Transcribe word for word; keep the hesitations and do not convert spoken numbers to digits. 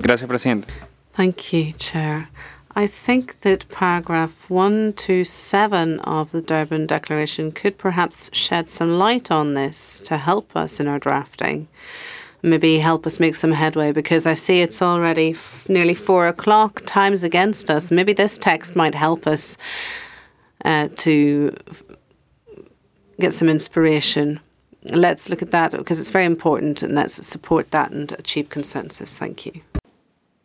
Gracias, Presidente. Thank you, Chair. I think that paragraph one to seven of the Durban Declaration could perhaps shed some light on this to help us in our drafting. Maybe help us make some headway, because I see it's already f- nearly four o'clock. Time's against us. Maybe this text might help us uh, to f- get some inspiration. Let's look at that, because it's very important, and let's support that and achieve consensus. Thank you.